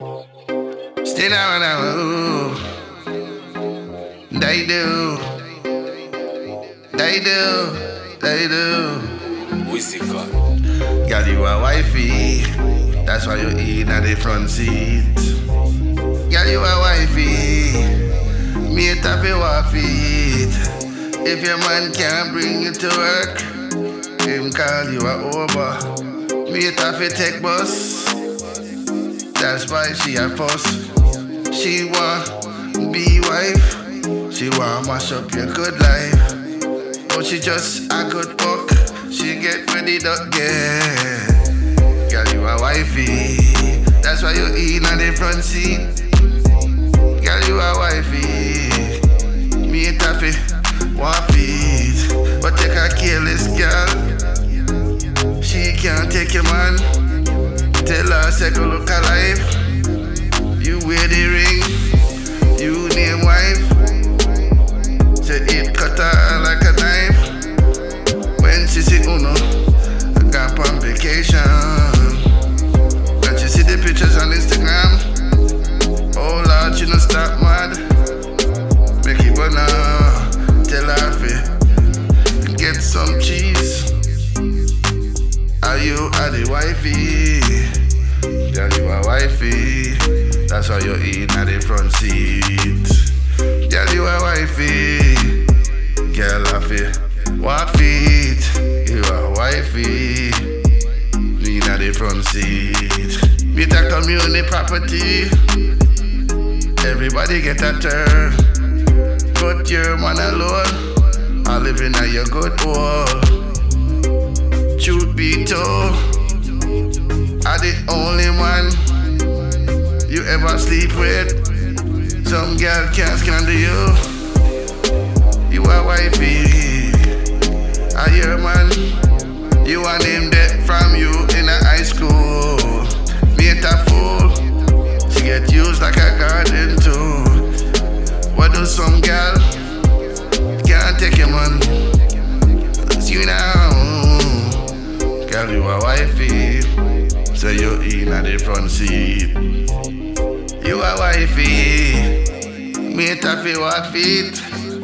Stay down now. They do. They do. They do. Wizika. Girl, you a wifey. That's why you eat at the front seat. Girl, you a wifey. Me tap you off it. If your man can't bring you to work, him call you a Uber. Me tap you take bus. That's why she a fuss. She want be wife. She want mash up your good life. But she just a good fuck. She get ready to get. Girl, you a wifey. That's why you eat on the front seat. Girl, you a wifey. Me and Taffy want feet. But take a careless girl. She can't take your man. Tell her, say go look alive. You wear the ring. You name wife. Say it cut her like a knife. When she see Uno, I got on vacation. When she see the pictures on Instagram, oh Lord, she don't stop mad. Make it wanna tell her to get some cheese. Are you the wifey? Girl, you a wifey. That's why you eat at the front seat. Girl, you a wifey. Girl, I feel what feet. You a wifey. Lean at the front seat. With a community property. Everybody get a turn. Put your man alone. I live in a your good world. Truth be told, I the only one you ever sleep with. Some girl can't stand you. You a wifey. I your man. You want him dead from you in a high school. Made a fool. She get used like a garden too. What do some girl can't take your man? See now. Girl, you a wifey. So you in at the front seat. You a wifey. Me taffy walk feet.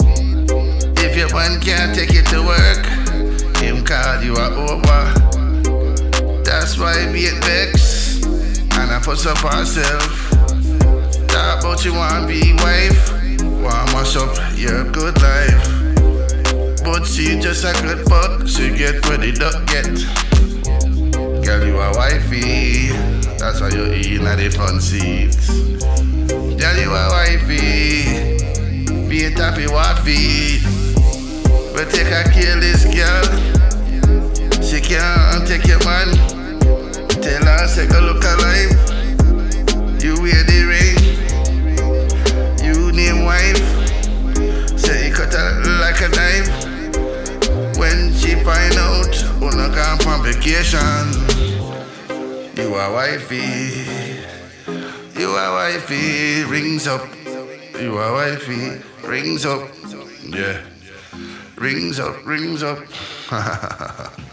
If your man can't take you to work, him call you a Uber. That's why we at Vex. And I fuss up herself. Talk about you want be wife. Want mash up your good life. But she just a good fuck. She get ready to get. Girl, you a wifey. That's why you eat at the front seat. Girl, you a wifey. Be a taffy walk feet. But take a careless girl. She can't take your man. Tell her, say go look alive. You wear the ring. You name wife. Say you cut her like a knife. When she find out, Una gone on vacation. You a wifey. You a wifey. Rings up. You a wifey. Rings up. Yeah. Rings up.